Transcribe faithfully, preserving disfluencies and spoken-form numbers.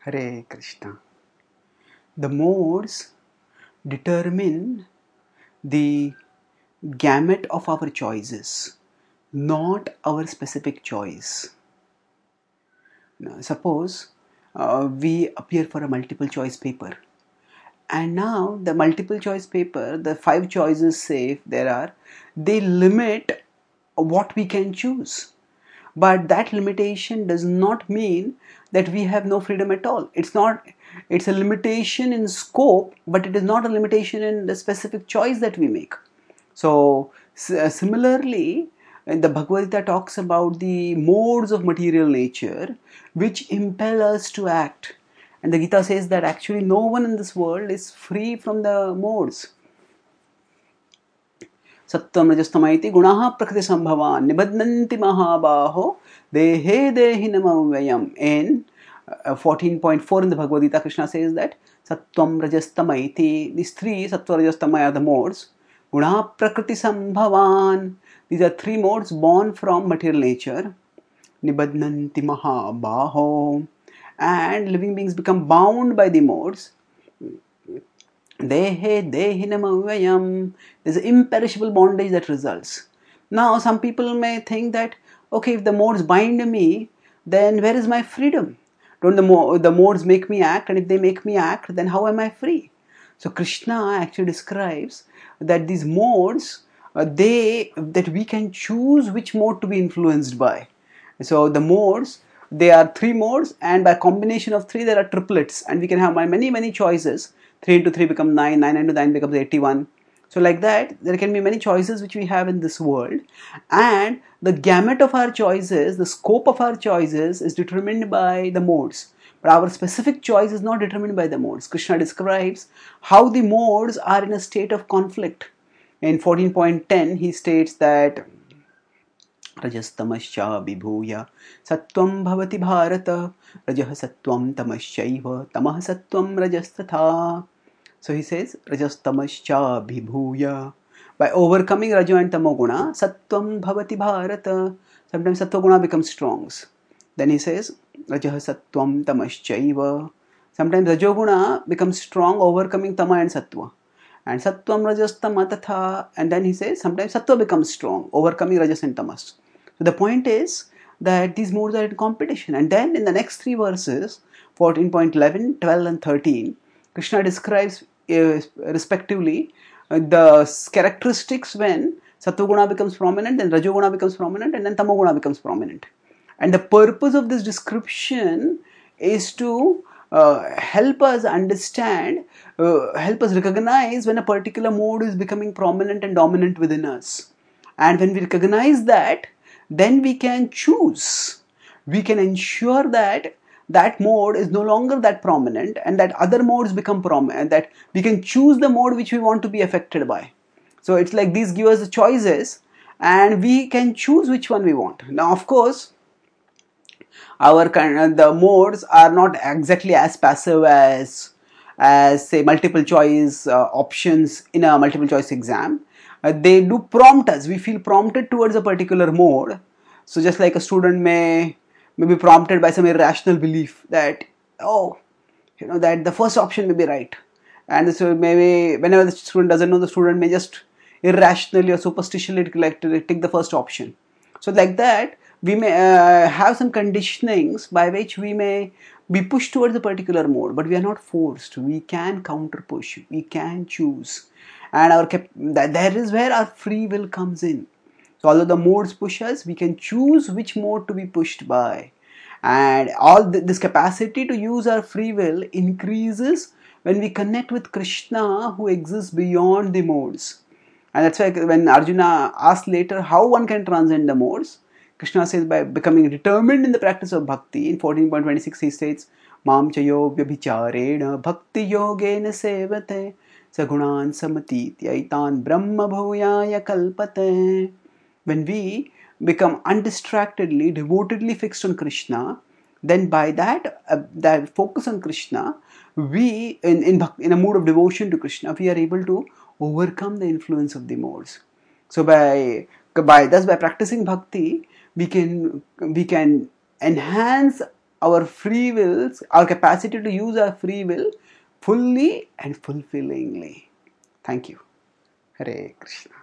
Hare Krishna. The modes determine the gamut of our choices, not our specific choice. Now, suppose uh, we appear for a multiple choice paper, and now the multiple choice paper, the five choices say there are, they limit what we can choose. But that limitation does not mean that we have no freedom at all. It's not, it's a limitation in scope, but it is not a limitation in the specific choice that we make. So similarly, the Bhagavad Gita talks about the modes of material nature which impel us to act. And the Gita says that actually no one in this world is free from the modes. Sattvam rajastamaiti gunaha prakriti sambhavan nibadnanti mahabaho dehe dehinamavayam. In uh, fourteen point four in the Bhagavad Gita, Krishna says that Sattvam rajastamaiti, these three, Sattva rajastamaya are the modes. Gunaha prakriti sambhavan, these are three modes born from material nature. Nibadnanti mahabaho, and living beings become bound by the modes. Dehe dehinamavayam, there's an imperishable bondage that results. Now some people may think that, okay, if the modes bind me, then where is my freedom? Don't the, mo- the modes make me act, and if they make me act, then how am I free? So Krishna actually describes that these modes, uh, they that we can choose which mode to be influenced by. So the modes, they are three modes, and by combination of three there are triplets, and we can have many many choices. three into three becomes nine, nine into nine becomes eighty-one. So like that, there can be many choices which we have in this world, and the gamut of our choices, the scope of our choices is determined by the modes. But our specific choice is not determined by the modes. Krishna describes how the modes are in a state of conflict. In fourteen point ten, he states that रजस्तमश्च विभूय सत्वं भवति भारत रजः सत्वं तमश्चैव तमः सत्वं रजस्तथा. So he says rajastamashcha vibhuya, by overcoming rajo and tamo guna, sattvam bhavati bharata, sometimes sattva guna becomes strong. Then he says rajah sattvam tamaschaiva, sometimes rajo guna becomes strong, overcoming tama and sattva, and sattvam rajastama tatha. And then he says sometimes sattva becomes strong, overcoming rajas and tamas. So the point is that these modes are in competition. And then in the next three verses, fourteen point eleven, twelve and thirteen, Krishna describes uh, respectively uh, the characteristics when Sattva-guna becomes prominent, then Rajo-guna becomes prominent, and then Tamo-guna becomes prominent. And the purpose of this description is to uh, help us understand, uh, help us recognize when a particular mode is becoming prominent and dominant within us. And when we recognize that, then we can choose. We can ensure that that mode is no longer that prominent, and that other modes become prominent, that we can choose the mode which we want to be affected by. So it's like these give us the choices, and we can choose which one we want. Now, of course, our the modes are not exactly as passive as as say multiple choice uh, options in a multiple choice exam. Uh, they do prompt us. We feel prompted towards a particular mode. So just like a student may may be prompted by some irrational belief that, oh, you know, that the first option may be right, and so maybe whenever the student doesn't know, the student may just irrationally or superstitiously like to take the first option. So like that, we may uh, have some conditionings by which we may be pushed towards a particular mode, but we are not forced. We can counter push. We can choose, and our cap- that is where our free will comes in. So although the modes push us, we can choose which mode to be pushed by. And all th- this capacity to use our free will increases when we connect with Krishna, who exists beyond the modes. And that's why when Arjuna asks later how one can transcend the modes, Krishna says by becoming determined in the practice of bhakti. In fourteen point twenty-six he states, Mam chayo vyabhicharena bhakti yogena sevate sagunan samatitya brahma bhuyaya kalpate. When we become undistractedly, devotedly fixed on Krishna, then by that, uh, that focus on Krishna, we, in, in, in a mood of devotion to Krishna, we are able to overcome the influence of the modes. So by, by thus by practicing bhakti, we can, we can enhance our free wills, our capacity to use our free will fully and fulfillingly. Thank you. Hare Krishna.